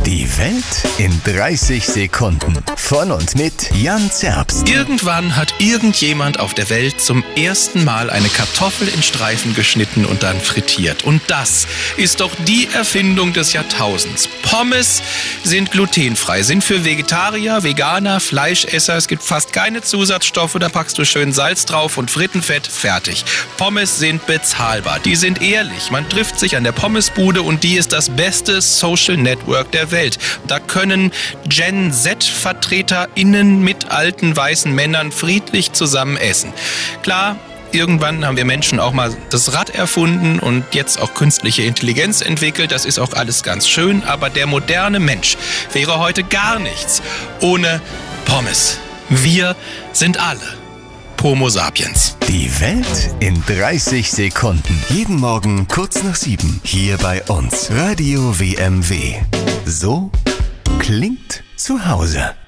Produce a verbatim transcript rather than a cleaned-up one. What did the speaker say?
Die Welt in dreißig Sekunden. Von und mit Jan Zerbst. Irgendwann hat irgendjemand auf der Welt zum ersten Mal eine Kartoffel in Streifen geschnitten und dann frittiert. Und das ist doch die Erfindung des Jahrtausends. Pommes sind glutenfrei, sind für Vegetarier, Veganer, Fleischesser. Es gibt fast keine Zusatzstoffe, da packst du schön Salz drauf und Frittenfett, fertig. Pommes sind bezahlbar, die sind ehrlich. Man trifft sich an der Pommesbude und die ist das beste Social Network der Welt. Da können Gen Z-VertreterInnen mit alten weißen Männern friedlich zusammen essen. Klar, irgendwann haben wir Menschen auch mal das Rad erfunden und jetzt auch künstliche Intelligenz entwickelt. Das ist auch alles ganz schön, aber der moderne Mensch wäre heute gar nichts ohne Pommes. Wir sind alle Homo sapiens. Die Welt in dreißig Sekunden. Jeden Morgen kurz nach sieben. Hier bei uns. Radio W M W. So klingt zu Hause.